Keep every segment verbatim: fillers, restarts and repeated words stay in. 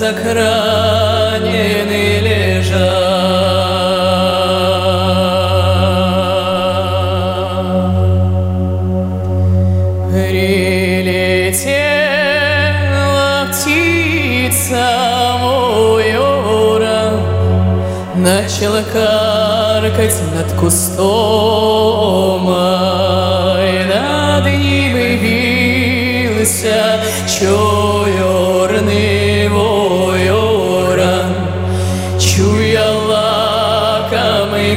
как раненый лежал. Прилетела птица мой уран, начала каркать над кустом, ай, над ним явился чорный ворон, чуя лакомый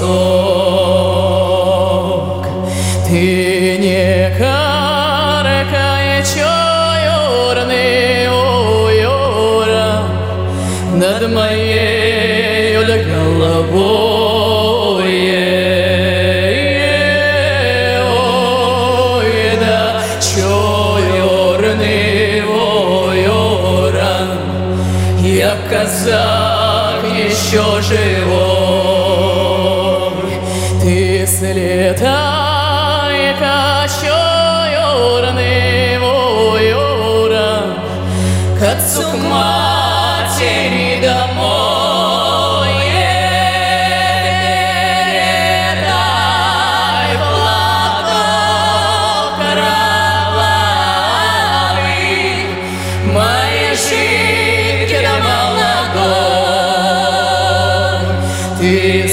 кусок. Ты не каркай, чорный ворон, над моей головой. Ой, да, чорный ворон, я казак еще живой. Ты слетай-ка, чорный ворон, к отцу, к матери домой. Передай платок кровавый моей жидке да молодой. Ты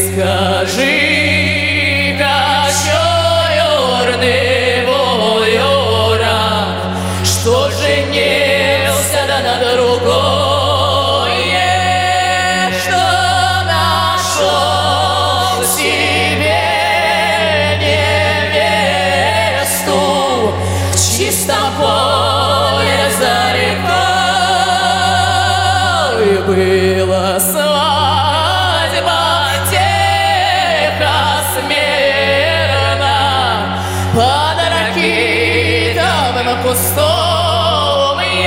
скажи-ка, чорный ворон, что женился да на другой, что нашел себе невесту в чистом поле за рекой. Была свадьба тихо, смирно, под ракитовым кустом. Ой,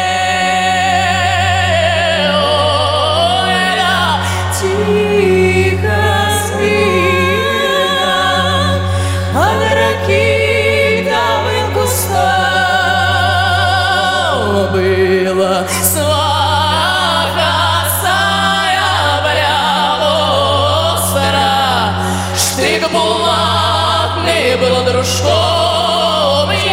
да, тихо, смирно, под ракитовым кустом. Была сваха сая остра, штык булатный был дружком. Ой,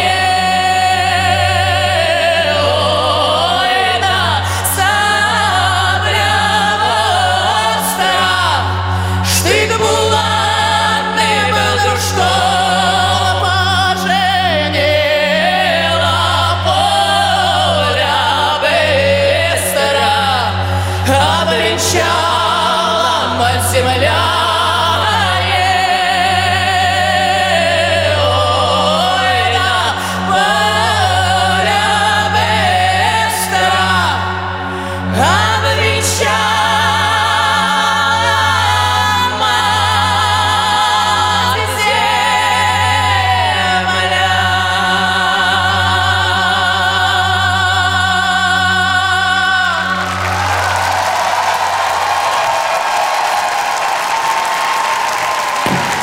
да, сабля остра, штык булатный был дружком. Поженила Поля быстро, обвенчала мать земля.